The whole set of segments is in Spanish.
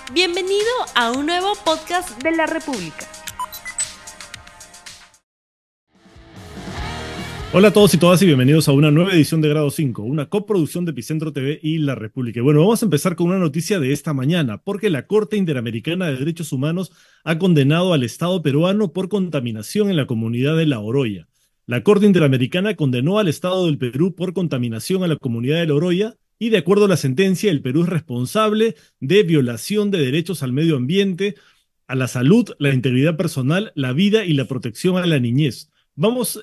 Bienvenido a un nuevo podcast de la República. Hola a todos y todas y bienvenidos a una nueva edición de Grado 5, una coproducción de Epicentro TV y La República. Y bueno, vamos a empezar con una noticia de esta mañana, porque la Corte Interamericana de Derechos Humanos ha condenado al Estado peruano por contaminación en la comunidad de La Oroya. La Corte Interamericana condenó al Estado del Perú por contaminación a la comunidad de La Oroya y, de acuerdo a la sentencia, el Perú es responsable de violación de derechos al medio ambiente, a la salud, la integridad personal, la vida y la protección a la niñez. Vamos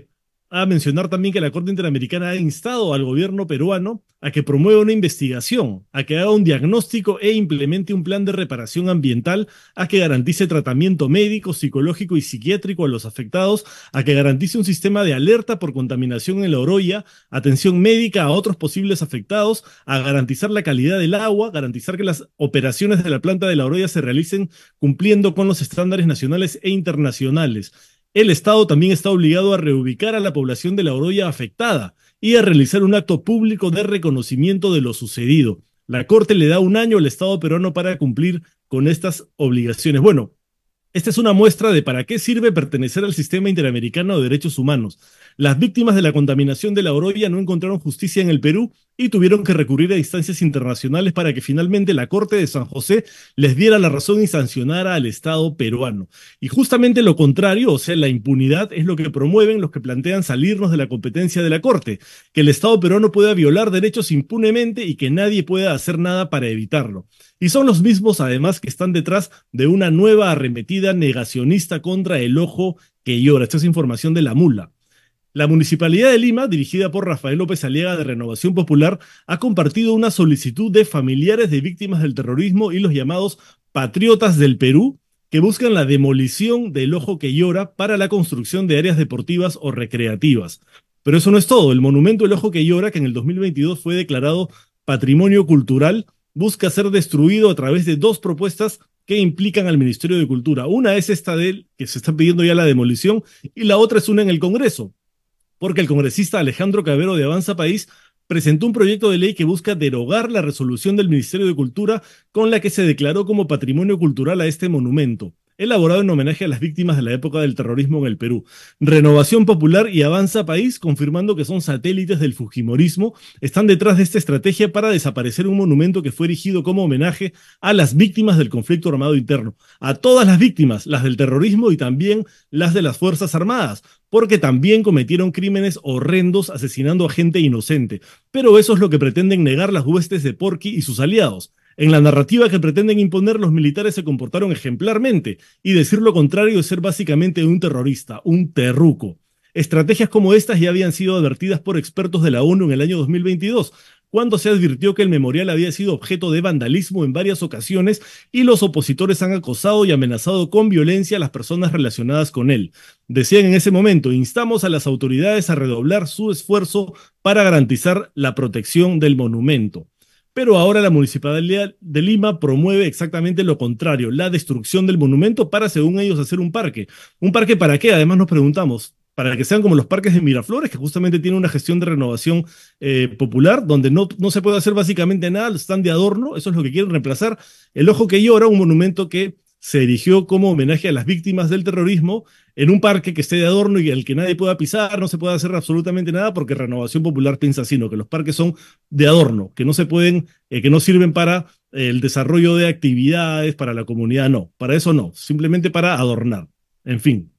a mencionar también que la Corte Interamericana ha instado al gobierno peruano a que promueva una investigación, a que haga un diagnóstico e implemente un plan de reparación ambiental, a que garantice tratamiento médico, psicológico y psiquiátrico a los afectados, a que garantice un sistema de alerta por contaminación en La Oroya, atención médica a otros posibles afectados, a garantizar la calidad del agua, garantizar que las operaciones de la planta de La Oroya se realicen cumpliendo con los estándares nacionales e internacionales. El Estado también está obligado a reubicar a la población de La Oroya afectada y a realizar un acto público de reconocimiento de lo sucedido. La Corte le da un año al Estado peruano para cumplir con estas obligaciones. Bueno, esta es una muestra de para qué sirve pertenecer al Sistema Interamericano de Derechos Humanos. Las víctimas de la contaminación de La Oroya no encontraron justicia en el Perú y tuvieron que recurrir a instancias internacionales para que finalmente la Corte de San José les diera la razón y sancionara al Estado peruano. Y justamente lo contrario, o sea, la impunidad, es lo que promueven los que plantean salirnos de la competencia de la Corte, que el Estado peruano pueda violar derechos impunemente y que nadie pueda hacer nada para evitarlo. Y son los mismos, además, que están detrás de una nueva arremetida negacionista contra el ojo que llora. Esta es información de La Mula. La Municipalidad de Lima, dirigida por Rafael López Aliaga de Renovación Popular, ha compartido una solicitud de familiares de víctimas del terrorismo y los llamados patriotas del Perú, que buscan la demolición del ojo que llora para la construcción de áreas deportivas o recreativas. Pero eso no es todo. El monumento El Ojo que Llora, que en el 2022 fue declarado Patrimonio Cultural, busca ser destruido a través de dos propuestas que implican al Ministerio de Cultura. Una es esta de él, que se está pidiendo ya la demolición, y la otra es una en el Congreso, porque el congresista Alejandro Cabero de Avanza País presentó un proyecto de ley que busca derogar la resolución del Ministerio de Cultura con la que se declaró como patrimonio cultural a este monumento, elaborado en homenaje a las víctimas de la época del terrorismo en el Perú. Renovación Popular y Avanza País, confirmando que son satélites del fujimorismo, están detrás de esta estrategia para desaparecer un monumento que fue erigido como homenaje a las víctimas del conflicto armado interno, a todas las víctimas, las del terrorismo y también las de las Fuerzas Armadas, porque también cometieron crímenes horrendos asesinando a gente inocente. Pero eso es lo que pretenden negar las huestes de Porky y sus aliados. En la narrativa que pretenden imponer, los militares se comportaron ejemplarmente, y decir lo contrario es ser básicamente un terrorista, un terruco. Estrategias como estas ya habían sido advertidas por expertos de la ONU en el año 2022, cuando se advirtió que el memorial había sido objeto de vandalismo en varias ocasiones y los opositores han acosado y amenazado con violencia a las personas relacionadas con él. Decían en ese momento: instamos a las autoridades a redoblar su esfuerzo para garantizar la protección del monumento. Pero ahora la Municipalidad de Lima promueve exactamente lo contrario, la destrucción del monumento para, según ellos, hacer un parque. ¿Un parque para qué? Además nos preguntamos. Para que sean como los parques de Miraflores, que justamente tienen una gestión de renovación popular, donde no se puede hacer básicamente nada, están de adorno. Eso es lo que quieren reemplazar. El Ojo que Llora, un monumento que se erigió como homenaje a las víctimas del terrorismo, en un parque que esté de adorno y al que nadie pueda pisar, no se puede hacer absolutamente nada, porque Renovación Popular piensa así, ¿no? Que los parques son de adorno, que no se pueden, que no sirven para el desarrollo de actividades para la comunidad, no, para eso no, simplemente para adornar. En fin.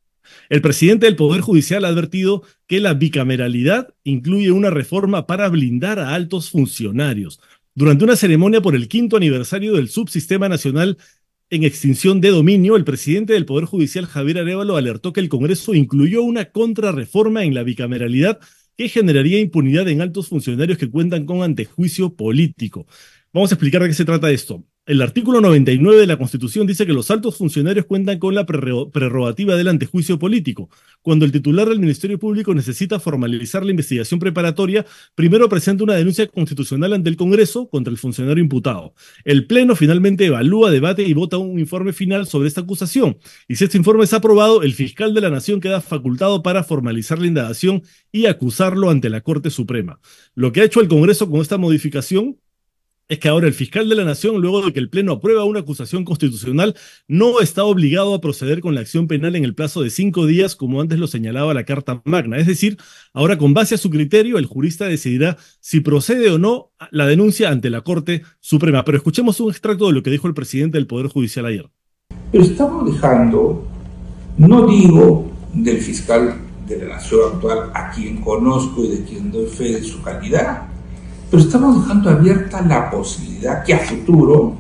El presidente del Poder Judicial ha advertido que la bicameralidad incluye una reforma para blindar a altos funcionarios. Durante una ceremonia por el 5º aniversario del Subsistema Nacional en Extinción de Dominio, el presidente del Poder Judicial, Javier Arévalo, alertó que el Congreso incluyó una contrarreforma en la bicameralidad que generaría impunidad en altos funcionarios que cuentan con antejuicio político. Vamos a explicar de qué se trata esto. El artículo 99 de la Constitución dice que los altos funcionarios cuentan con la prerrogativa del antejuicio político. Cuando el titular del Ministerio Público necesita formalizar la investigación preparatoria, primero presenta una denuncia constitucional ante el Congreso contra el funcionario imputado. El Pleno finalmente evalúa, debate y vota un informe final sobre esta acusación. Y si este informe es aprobado, el fiscal de la Nación queda facultado para formalizar la indagación y acusarlo ante la Corte Suprema. Lo que ha hecho el Congreso con esta modificación es que ahora el fiscal de la Nación, luego de que el Pleno aprueba una acusación constitucional, no está obligado a proceder con la acción penal en el plazo de 5 días, como antes lo señalaba la Carta Magna. Es decir, ahora con base a su criterio, el jurista decidirá si procede o no la denuncia ante la Corte Suprema. Pero escuchemos un extracto de lo que dijo el presidente del Poder Judicial ayer. Pero estamos dejando, no digo del fiscal de la Nación actual, a quien conozco y de quien doy fe de su calidad, pero estamos dejando abierta la posibilidad que a futuro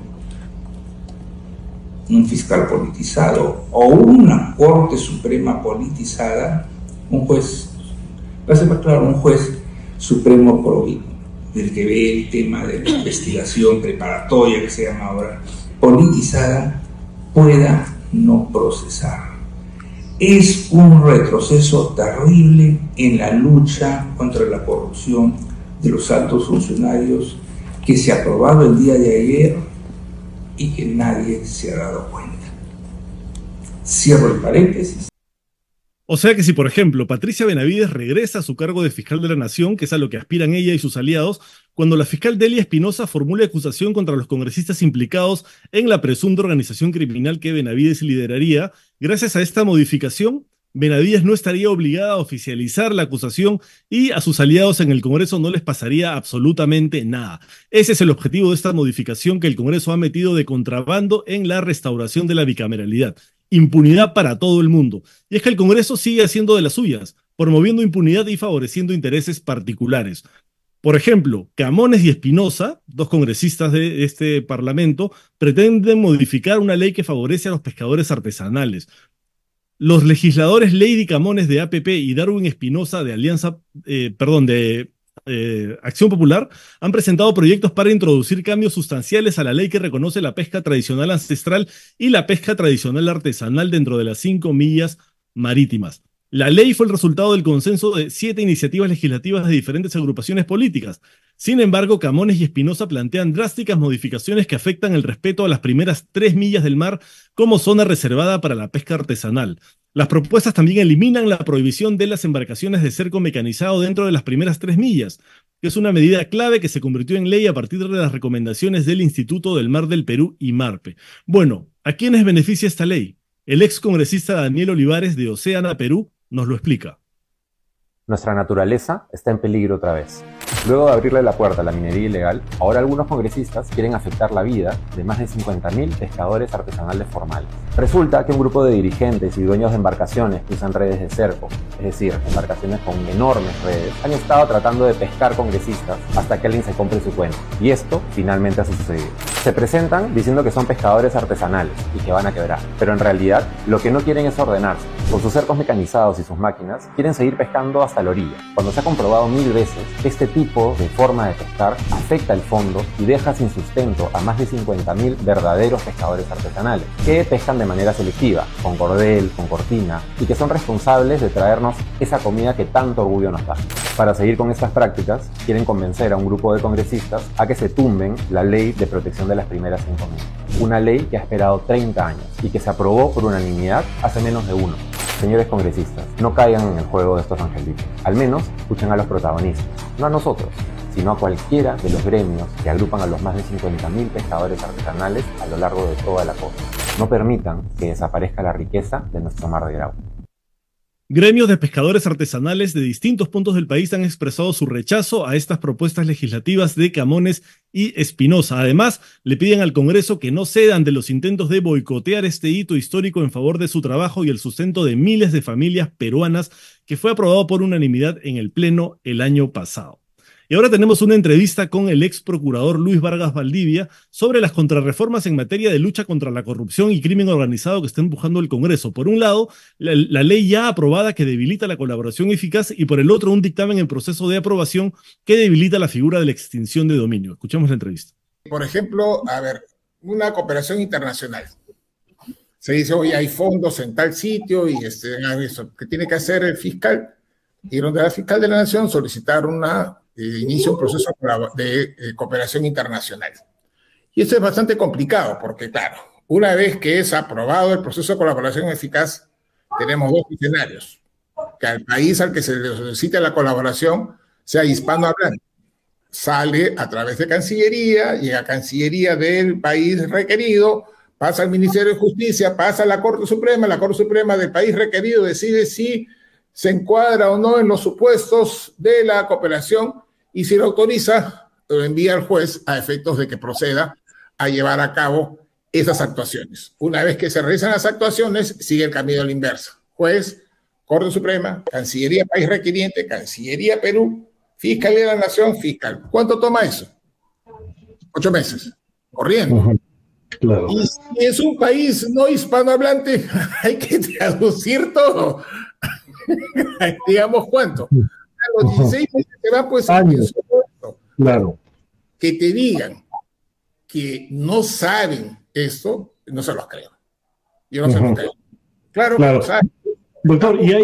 un fiscal politizado o una Corte Suprema politizada, un juez, va a ser más claro, un juez supremo del que ve el tema de la investigación preparatoria, que se llama ahora, politizada, pueda no procesar. Es un retroceso terrible en la lucha contra la corrupción de los altos funcionarios que se ha aprobado el día de ayer y que nadie se ha dado cuenta. Cierro el paréntesis. O sea que si, por ejemplo, Patricia Benavides regresa a su cargo de fiscal de la Nación, que es a lo que aspiran ella y sus aliados, cuando la fiscal Delia Espinosa formule acusación contra los congresistas implicados en la presunta organización criminal que Benavides lideraría, gracias a esta modificación, Benavides no estaría obligada a oficializar la acusación y a sus aliados en el Congreso no les pasaría absolutamente nada. Ese es el objetivo de esta modificación que el Congreso ha metido de contrabando en la restauración de la bicameralidad. Impunidad para todo el mundo. Y es que el Congreso sigue haciendo de las suyas, promoviendo impunidad y favoreciendo intereses particulares. Por ejemplo, Camones y Espinosa, dos congresistas de este Parlamento, pretenden modificar una ley que favorece a los pescadores artesanales. Los legisladores Lady Camones de APP y Darwin Espinosa de Acción Popular han presentado proyectos para introducir cambios sustanciales a la ley que reconoce la pesca tradicional ancestral y la pesca tradicional artesanal dentro de las 5 millas marítimas. La ley fue el resultado del consenso de 7 iniciativas legislativas de diferentes agrupaciones políticas. Sin embargo, Camones y Espinosa plantean drásticas modificaciones que afectan el respeto a las primeras 3 millas del mar como zona reservada para la pesca artesanal. Las propuestas también eliminan la prohibición de las embarcaciones de cerco mecanizado dentro de las primeras 3 millas, que es una medida clave que se convirtió en ley a partir de las recomendaciones del Instituto del Mar del Perú y MARPE. Bueno, ¿a quiénes beneficia esta ley? El ex congresista Daniel Olivares de Oceana, Perú, nos lo explica. Nuestra naturaleza está en peligro otra vez. Luego de abrirle la puerta a la minería ilegal, ahora algunos congresistas quieren afectar la vida de más de 50.000 pescadores artesanales formales. Resulta que un grupo de dirigentes y dueños de embarcaciones que usan redes de cerco, es decir, embarcaciones con enormes redes, han estado tratando de pescar congresistas hasta que alguien se compre su cuenta. Y esto finalmente ha sucedido. Se presentan diciendo que son pescadores artesanales y que van a quebrar, pero en realidad lo que no quieren es ordenarse. Con sus cercos mecanizados y sus máquinas, quieren seguir pescando hasta la orilla, cuando se ha comprobado 1000 veces que este tipo de forma de pescar afecta el fondo y deja sin sustento a más de 50.000 verdaderos pescadores artesanales, que pescan de manera selectiva, con cordel, con cortina, y que son responsables de traernos esa comida que tanto orgullo nos da. Para seguir con estas prácticas, quieren convencer a un grupo de congresistas a que se tumben la ley de protección de las primeras 5 millas. Una ley que ha esperado 30 años y que se aprobó por unanimidad hace menos de uno. Señores congresistas, no caigan en el juego de estos angelitos. Al menos escuchen a los protagonistas, no a nosotros, sino a cualquiera de los gremios que agrupan a los más de 50.000 pescadores artesanales a lo largo de toda la costa. No permitan que desaparezca la riqueza de nuestro mar de Grau. Gremios de pescadores artesanales de distintos puntos del país han expresado su rechazo a estas propuestas legislativas de Camones y Espinosa. Además, le piden al Congreso que no cedan de los intentos de boicotear este hito histórico en favor de su trabajo y el sustento de miles de familias peruanas, que fue aprobado por unanimidad en el Pleno el año pasado. Y ahora tenemos una entrevista con el ex procurador Luis Vargas Valdivia sobre las contrarreformas en materia de lucha contra la corrupción y crimen organizado que está empujando el Congreso. Por un lado, la ley ya aprobada que debilita la colaboración eficaz y por el otro, un dictamen en proceso de aprobación que debilita la figura de la extinción de dominio. Escuchemos la entrevista. Por ejemplo, una cooperación internacional. Se dice, oye, hay fondos en tal sitio y eso, ¿qué tiene que hacer el fiscal? Ir donde la fiscal de la Nación solicitar inicia un proceso de cooperación internacional. Y esto es bastante complicado porque, claro, una vez que es aprobado el proceso de colaboración eficaz, tenemos dos escenarios. Que al país al que se le solicite la colaboración sea hispanohablante. sale a través de Cancillería, llega a Cancillería del país requerido, pasa al Ministerio de Justicia, pasa a la Corte Suprema del país requerido decide si se encuadra o no en los supuestos de la cooperación y si lo autoriza, lo envía al juez a efectos de que proceda a llevar a cabo esas actuaciones. Una vez que se realizan las actuaciones, sigue el camino a la inversa. Juez, Corte Suprema, Cancillería país requiriente, Cancillería Perú, Fiscalía de la Nación, fiscal. ¿Cuánto toma eso? 8 meses, corriendo. Claro. Y si es un país no hispanohablante, hay que traducir todo. Digamos, ¿cuánto? A los 16 meses se va, pues, años. Claro. Que te digan que no saben esto, no se los creo. Yo no se los creo. Claro. Doctor, y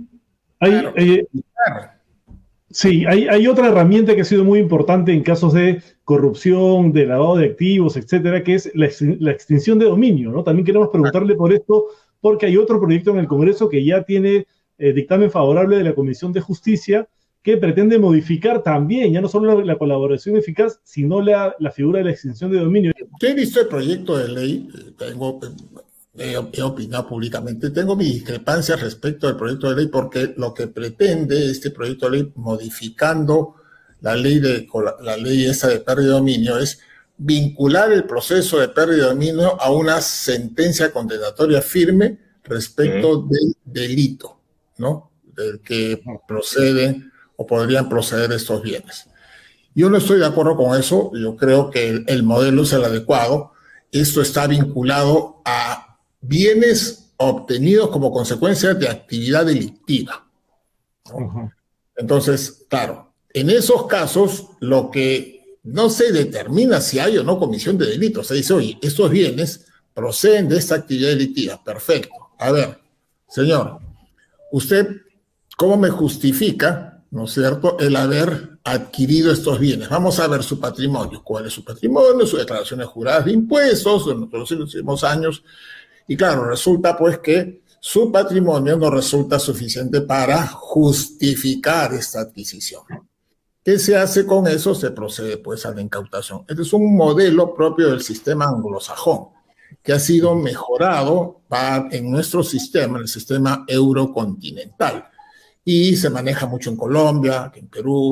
hay otra herramienta que ha sido muy importante en casos de corrupción, de lavado de activos, etcétera, que es la extinción de dominio, ¿no? También queremos preguntarle por esto, porque hay otro proyecto en el Congreso que ya tiene dictamen favorable de la Comisión de Justicia que pretende modificar también, ya no solo la colaboración eficaz, sino la figura de la extinción de dominio. Yo he visto el proyecto de ley, he opinado públicamente, tengo mis discrepancias respecto al proyecto de ley porque lo que pretende este proyecto de ley, modificando la ley esa de pérdida de dominio, es vincular el proceso de pérdida de dominio a una sentencia condenatoria firme respecto del delito, ¿no? Del que proceden o podrían proceder estos bienes. Yo no estoy de acuerdo con eso, yo creo que el modelo es el adecuado. Esto está vinculado a bienes obtenidos como consecuencia de actividad delictiva, ¿no? Entonces, claro, en esos casos lo que no se determina si hay o no comisión de delitos. Se dice, oye, estos bienes proceden de esta actividad delictiva. Perfecto. A ver, señor, usted, ¿cómo me justifica, no es cierto, el haber adquirido estos bienes? Vamos a ver su patrimonio. ¿Cuál es su patrimonio? Sus declaraciones juradas de impuestos de los últimos años. Y claro, resulta pues que su patrimonio no resulta suficiente para justificar esta adquisición. ¿Qué se hace con eso? Se procede pues a la incautación. Este es un modelo propio del sistema anglosajón, que ha sido mejorado en nuestro sistema, en el sistema eurocontinental. Y se maneja mucho en Colombia, en Perú.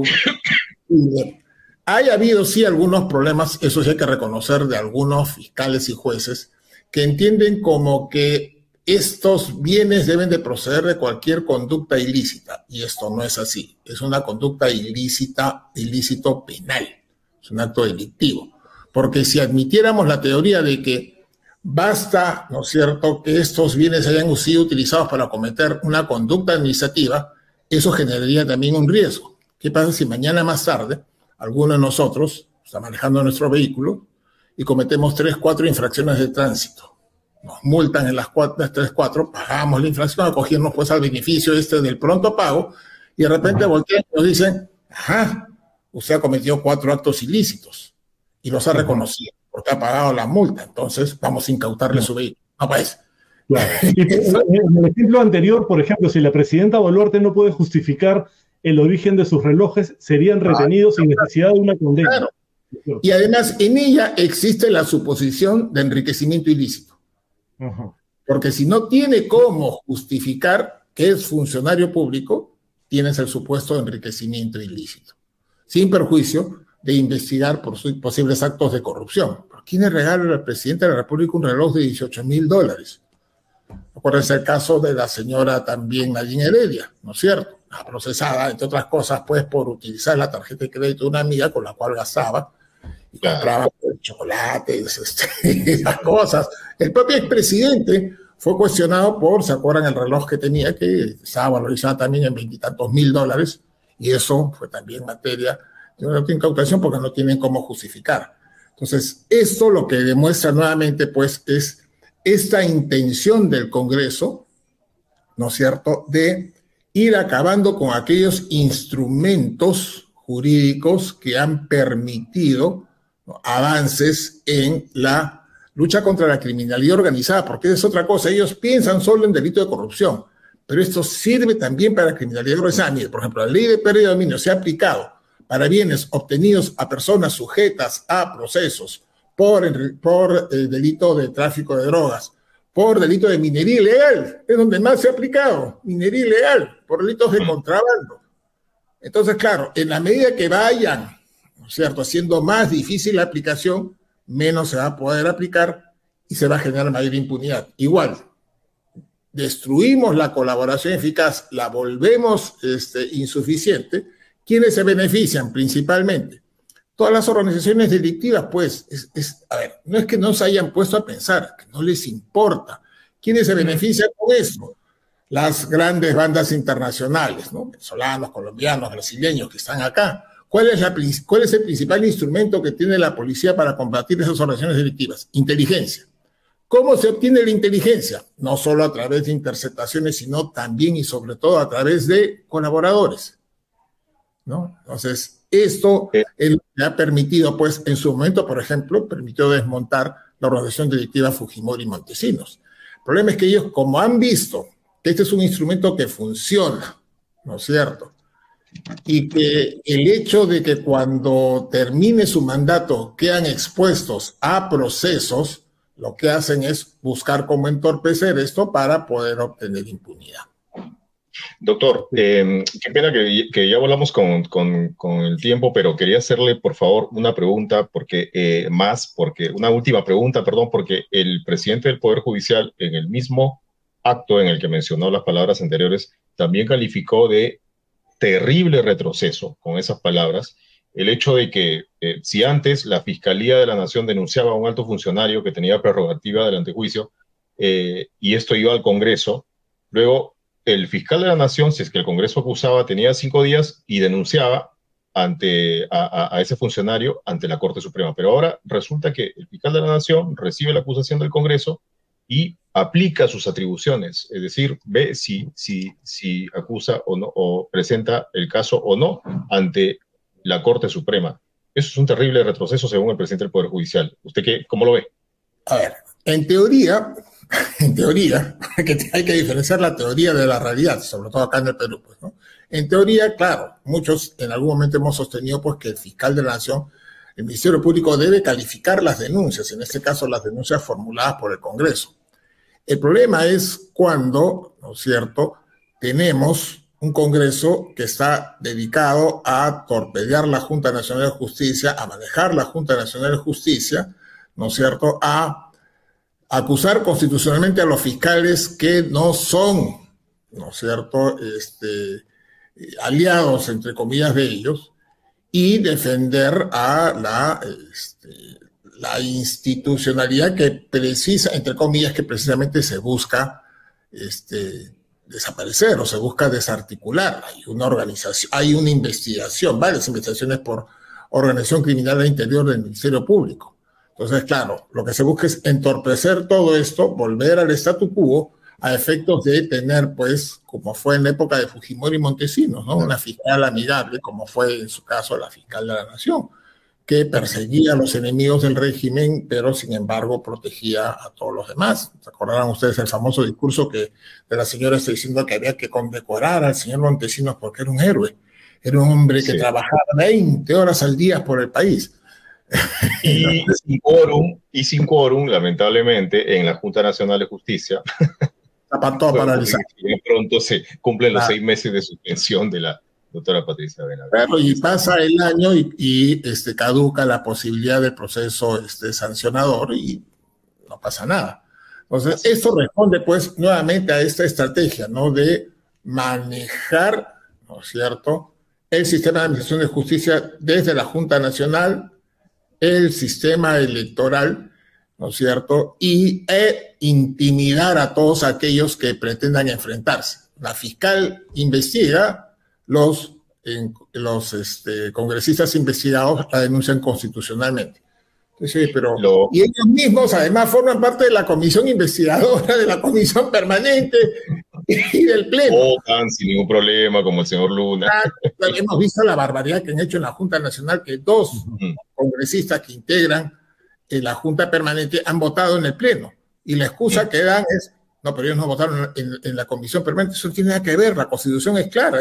Ha habido, sí, algunos problemas, eso sí hay que reconocer, de algunos fiscales y jueces que entienden como que estos bienes deben de proceder de cualquier conducta ilícita. Y esto no es así. Es una conducta ilícito penal. Es un acto delictivo. Porque si admitiéramos la teoría de que basta, ¿no es cierto?, que estos bienes hayan sido utilizados para cometer una conducta administrativa, eso generaría también un riesgo. ¿Qué pasa si mañana más tarde alguno de nosotros está manejando nuestro vehículo y cometemos 3, 4 infracciones de tránsito? Nos multan en las 3, 4, pagamos la infracción, acogimos pues al beneficio del pronto pago y de repente voltean y nos dicen, usted ha cometido 4 actos ilícitos y los ha reconocido porque ha pagado la multa, entonces vamos a incautarle su vehículo. No, pues. Claro. Y en el ejemplo anterior, por ejemplo, si la presidenta Boluarte no puede justificar el origen de sus relojes, serían retenidos sin necesidad de una condena. Claro. Y además en ella existe la suposición de enriquecimiento ilícito. Porque si no tiene cómo justificar que es funcionario público, tienes el supuesto de enriquecimiento ilícito, sin perjuicio de investigar por sus posibles actos de corrupción. ¿Por quién le regala al presidente de la República un reloj de $18,000? Acuérdense el caso de la señora también Nadine Heredia, ¿no es cierto? Procesada, entre otras cosas, pues por utilizar la tarjeta de crédito de una amiga con la cual gastaba y compraba chocolates, esas cosas. El propio expresidente fue cuestionado por, ¿se acuerdan el reloj que tenía? Que estaba valorizado también en $20 y tantos mil, y eso fue también materia de una incautación porque no tienen cómo justificar. Entonces, esto lo que demuestra nuevamente, pues, es esta intención del Congreso, ¿no es cierto?, de ir acabando con aquellos instrumentos jurídicos que han permitido, ¿no?, avances en la lucha contra la criminalidad organizada, porque es otra cosa. Ellos piensan solo en delito de corrupción, pero esto sirve también para la criminalidad organizada. Mire, por ejemplo, la ley de pérdida de dominio se ha aplicado para bienes obtenidos a personas sujetas a procesos por delito de tráfico de drogas, por delito de minería ilegal, es donde más se ha aplicado, minería ilegal, por delitos de contrabando. Entonces, claro, en la medida que vayan, ¿no es cierto?, haciendo más difícil la aplicación, menos se va a poder aplicar y se va a generar mayor impunidad. Igual, destruimos la colaboración eficaz, la volvemos insuficiente. ¿Quiénes se benefician principalmente? Todas las organizaciones delictivas, pues, a ver, no es que no se hayan puesto a pensar, que no les importa. ¿Quiénes se benefician con eso? Las grandes bandas internacionales, ¿no? Venezolanos, colombianos, brasileños que están acá. ¿Cuál es el principal instrumento que tiene la policía para combatir esas organizaciones delictivas? Inteligencia. ¿Cómo se obtiene la inteligencia? No solo a través de interceptaciones, sino también y sobre todo a través de colaboradores, ¿no? Entonces, esto es lo que ha permitido, pues, en su momento, por ejemplo, permitió desmontar la organización delictiva Fujimori Montesinos. El problema es que ellos, como han visto que este es un instrumento que funciona, ¿no es cierto?, y que el hecho de que cuando termine su mandato quedan expuestos a procesos, lo que hacen es buscar cómo entorpecer esto para poder obtener impunidad. Doctor, qué pena que ya volamos con el tiempo, pero quería hacerle, por favor, una pregunta, una última pregunta, perdón, porque el presidente del Poder Judicial, en el mismo acto en el que mencionó las palabras anteriores, también calificó de terrible retroceso, con esas palabras, el hecho de que si antes la Fiscalía de la Nación denunciaba a un alto funcionario que tenía prerrogativa del antejuicio, y esto iba al Congreso, luego el fiscal de la Nación, si es que el Congreso acusaba, tenía 5 días y denunciaba a ese funcionario ante la Corte Suprema. Pero ahora resulta que el fiscal de la Nación recibe la acusación del Congreso y aplica sus atribuciones, es decir, ve si acusa o no, o presenta el caso o no ante la Corte Suprema. Eso es un terrible retroceso según el presidente del Poder Judicial. ¿Usted cómo lo ve? A ver, en teoría, que hay que diferenciar la teoría de la realidad, sobre todo acá en el Perú, pues, ¿no? En teoría, claro, muchos en algún momento hemos sostenido pues que el fiscal de la Nación, el Ministerio Público debe calificar las denuncias, en este caso las denuncias formuladas por el Congreso. El problema es cuando, ¿no es cierto?, tenemos un Congreso que está dedicado a torpedear la Junta Nacional de Justicia, a manejar la Junta Nacional de Justicia, ¿no es cierto?, a acusar constitucionalmente a los fiscales que no son, ¿no es cierto?, aliados, entre comillas, de ellos, y defender a la institucionalidad que precisa, entre comillas, que precisamente se busca desaparecer o se busca desarticular. Hay una organización, hay una investigación, varias investigaciones por organización criminal al interior del Ministerio Público. Entonces, claro, lo que se busca es entorpecer todo esto, volver al statu quo a efectos de tener, pues, como fue en la época de Fujimori y Montesinos, ¿no?, una fiscal amigable, como fue en su caso la fiscal de la Nación, que perseguía a los enemigos del régimen, pero sin embargo protegía a todos los demás. ¿Se acordarán ustedes el famoso discurso de la señora está diciendo que había que condecorar al señor Montesinos porque era un héroe? Era un hombre que trabajaba 20 horas al día por el país. Y sin quórum, lamentablemente, en la Junta Nacional de Justicia. Está todo paralizado. Pronto se cumplen los 6 meses de suspensión de la doctora Patricia Benavides. Claro, y pasa el año y caduca la posibilidad del proceso sancionador y no pasa nada. Entonces, esto responde pues nuevamente a esta estrategia, ¿no?, de manejar, ¿no es cierto?, el sistema de administración de justicia desde la Junta Nacional, el sistema electoral, ¿no es cierto?, e intimidar a todos aquellos que pretendan enfrentarse. La fiscal investiga, los congresistas investigados la denuncian constitucionalmente. Entonces, y ellos mismos además forman parte de la comisión investigadora, de la comisión permanente y del pleno. Votan sin ningún problema, como el señor Luna. Hemos visto la barbaridad que han hecho en la Junta Nacional, que 2 congresistas que integran la Junta Permanente han votado en el pleno. Y la excusa que dan es, no, pero ellos no votaron en la comisión permanente. Eso no tiene nada que ver, la Constitución es clara, dice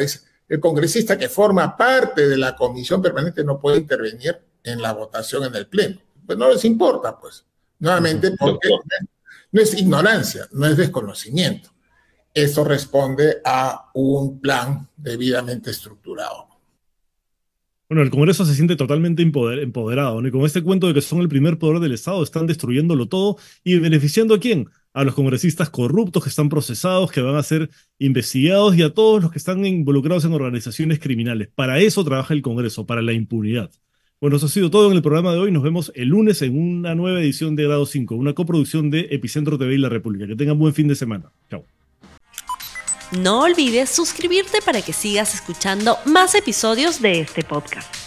el congresista que forma parte de la comisión permanente no puede intervenir en la votación en el pleno. Pues no les importa, pues. Nuevamente, porque no es ignorancia, no es desconocimiento. Eso responde a un plan debidamente estructurado. Bueno, el Congreso se siente totalmente empoderado, ¿no? Y con este cuento de que son el primer poder del Estado, están destruyéndolo todo y beneficiando ¿a quién? A los congresistas corruptos que están procesados, que van a ser investigados y a todos los que están involucrados en organizaciones criminales. Para eso trabaja el Congreso, para la impunidad. Bueno, eso ha sido todo en el programa de hoy. Nos vemos el lunes en una nueva edición de Grado 5, una coproducción de Epicentro TV y La República. Que tengan buen fin de semana. Chao. No olvides suscribirte para que sigas escuchando más episodios de este podcast.